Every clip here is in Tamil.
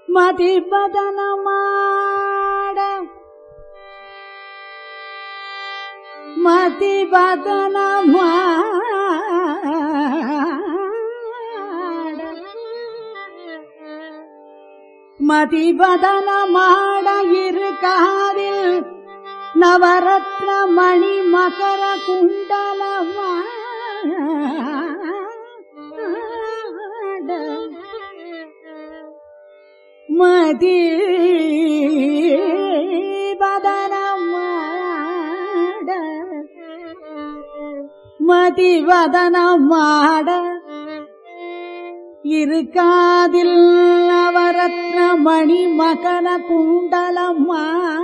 மதிபதன மாட மதிபதன மதிபதன மாட இரு காதில் நவரத்ன மணி மகர குண்டலமா மதிவதன மாட இரு காதில் நவரத்ன மணி மகர குண்டலமா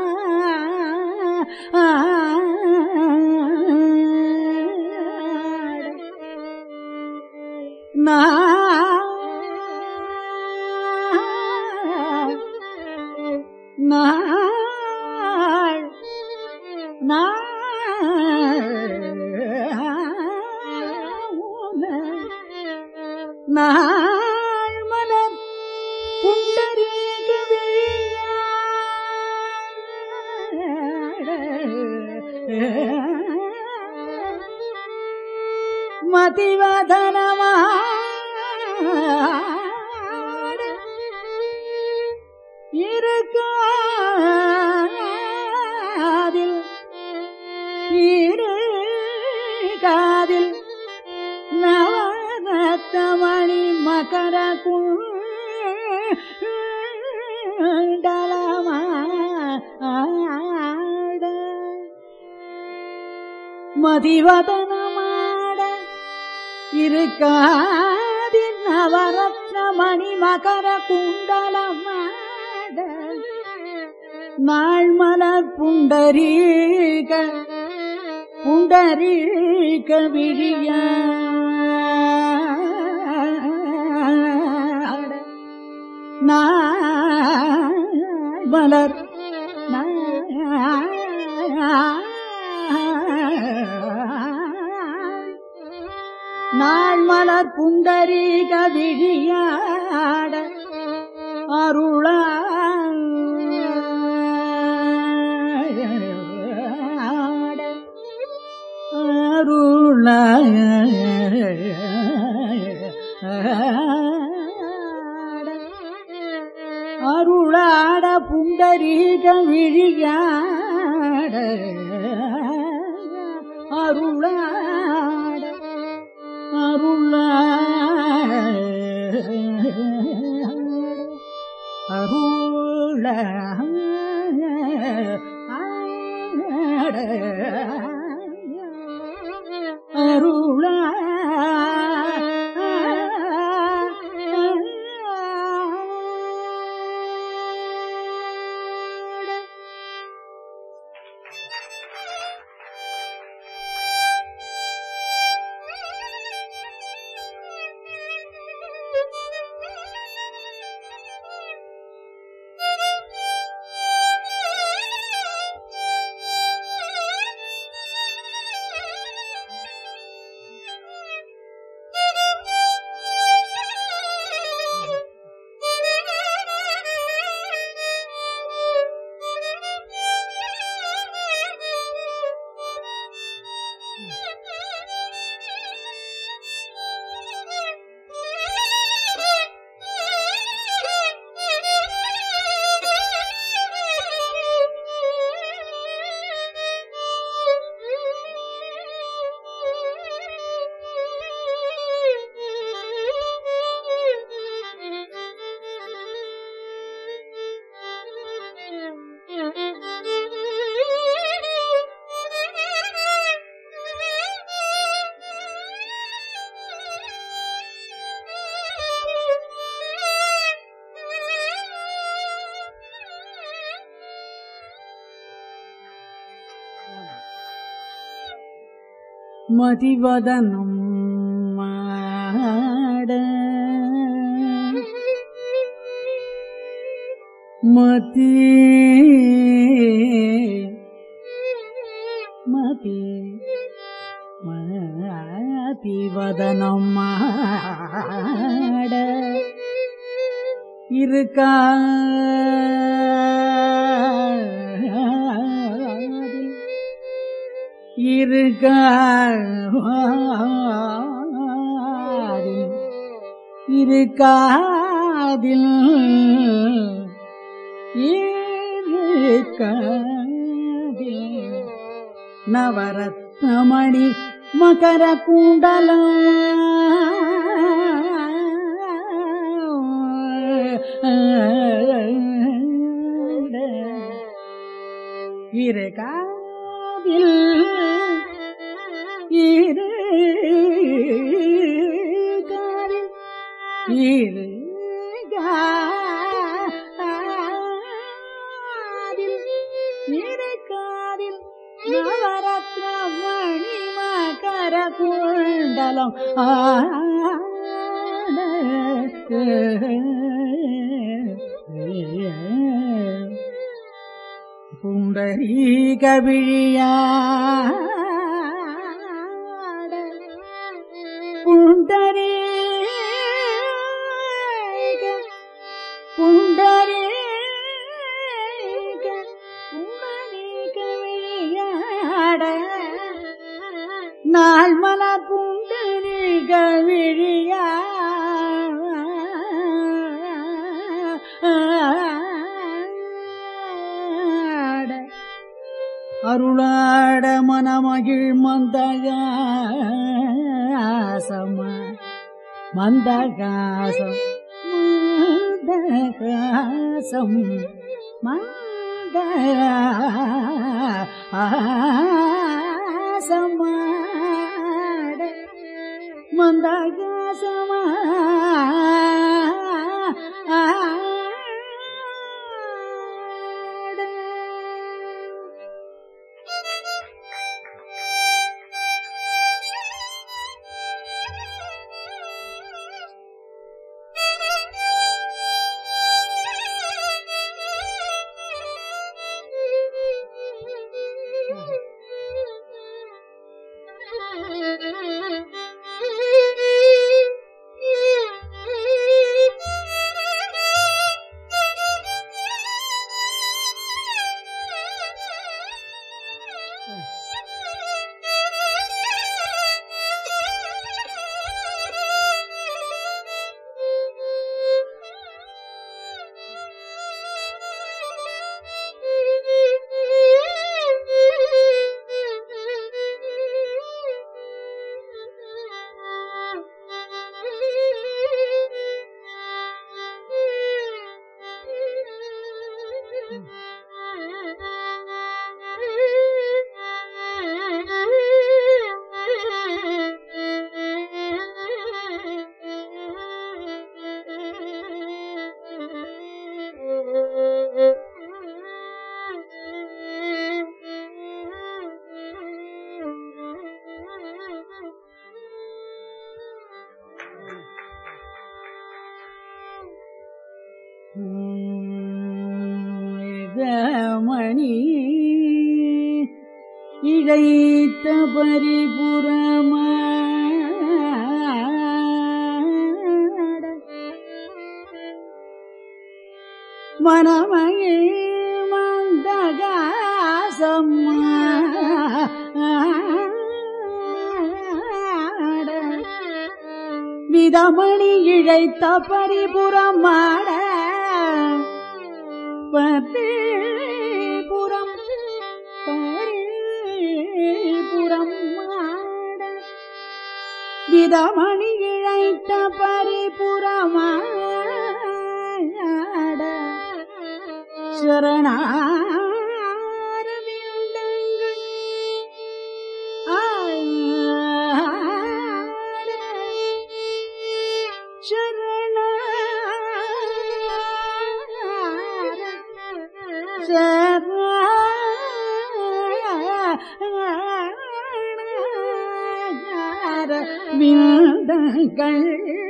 நாள் மலர் புண்டரீக மதிவதனமா காதில் நவரத்னமணி மகர குண்டலமா மதிவதனமாட இரு காதில் நவரத்னமணி மகர குண்டலமாட நாள் மலர் புண்டரீக புண்டரீக விழிய மலர் நாள் மலர் புண்டரீக விழியாட அருள அருளாட புண்டரீக விழியாட அருளாட அருளாட அருளா மதிவதனம் மாட மதிவதனம் மாட இருக்காதில் நவரத்னமணி மகர குண்டலம் இருக்காதில் இருக்காதில் நவரத்னமணி மகர குண்டலம் புண்டரீக விழியாட புண்டரீக விழியாட நாள் மலர் புண்டரீக அருளாட மனமகிழ் மந்தகாசம் மந்தகாசம் மந்தகாசம் மந்தகாசம் மந்தகாசம் மணி இழைத்த பரிபுறமா மனமகிழ் மந்தகாசம் விதமணி இழைத்த பரிபுறமாட பரிபுறம் மாட விதமணி இழைத்த பரிபுறமாட சரணாரவிந்தங்கள் விந்தங்கள்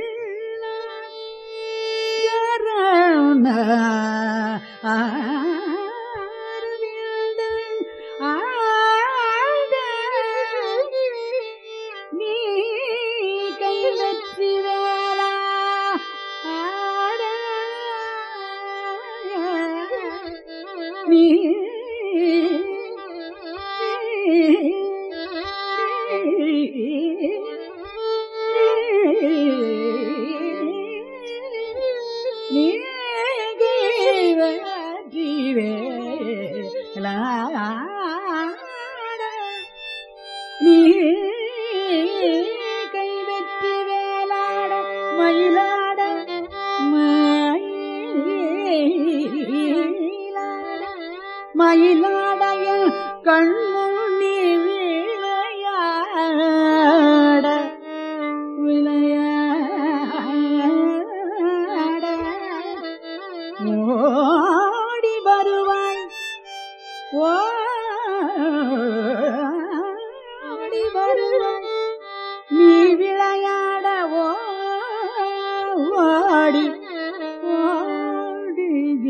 நீ கை வெற்றி வேலா ஆட கண்முன்னி விளையாட விளையாட ஓடி வருவாய் ஓடி வருவாய் நீ விளையாட ஓடி ஓடி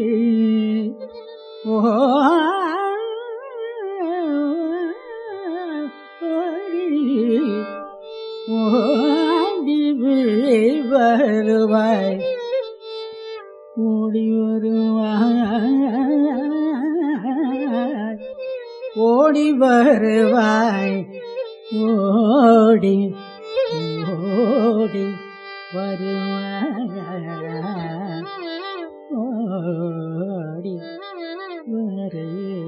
ஓடி வருவாய் ஓடி வருவாய் ஓடி வருவாய் ஓடி ஓடி வருவாய் ஓடி வருவாய்.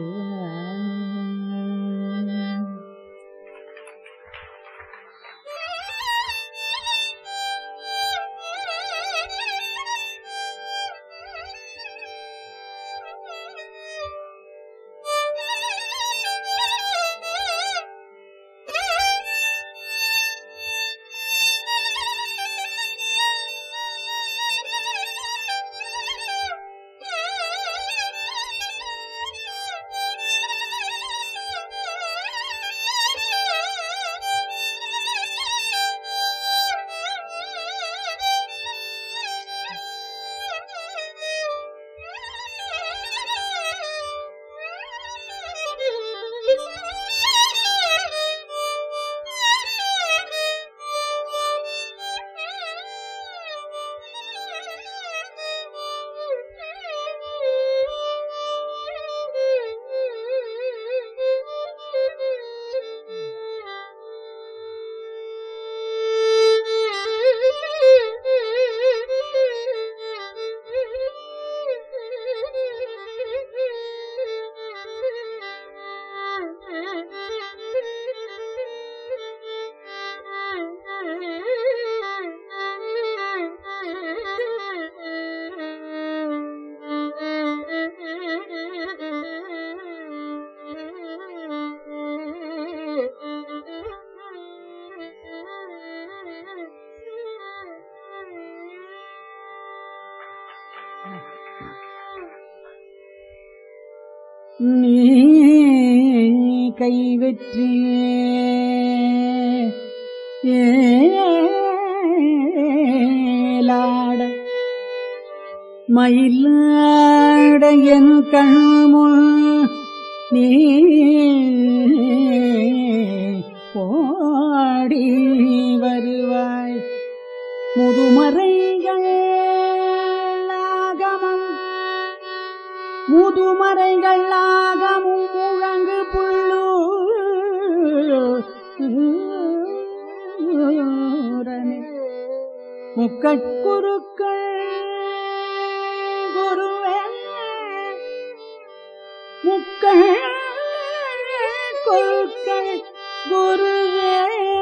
நீ கைவற்றி ஏலாட மயிலாட என் கண்முள் நீ ஓடி வருவாய் முதுமறைகள் ஆகமும் முழங்கு புள்ளூரனே முக்கட்குருக்கள் குருவே முக்கட்குருக்கள் குருவே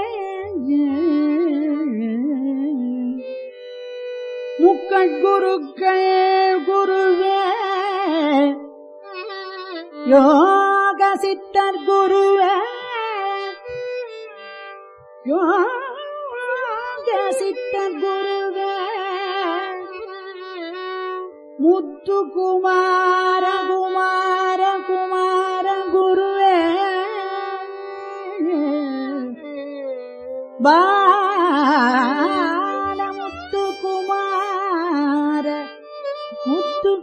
முக்கட்குருக்கள் குருவே யோக சித்தர் குருவே யோக சித்தர் குருவே முத்து குமார குமார குமார குருவே பால முத்து குமார முத்து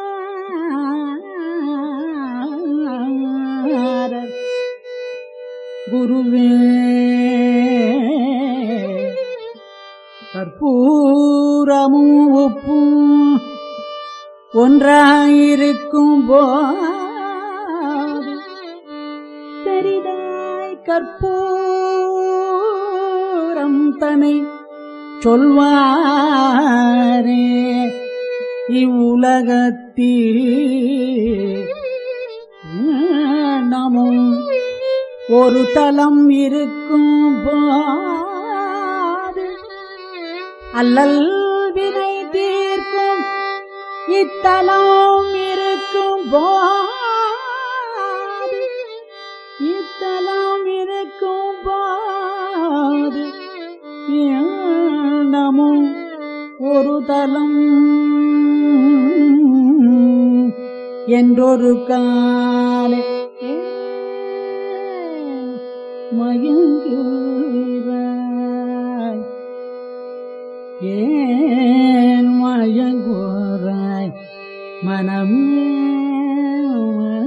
குமார குருவே கற்பூரமும் உப்பும் ஒன்றாயிருக்கும் போது பெரிதாய் கற்பூரம் தன்னை சொல்வாரே இவ்வுலகத்தில் நமும் ஒரு தலம் இருக்கும் போது அல்லல் வினை தீர்க்கும் இத்தலம் இருக்கும் போது தலம் இருக்கும் பாது எண்ணமும் ஒரு தலம் என்றொரு காலை மயங்குகிறாய் ஏன் மயங்குகிறாய் மனமே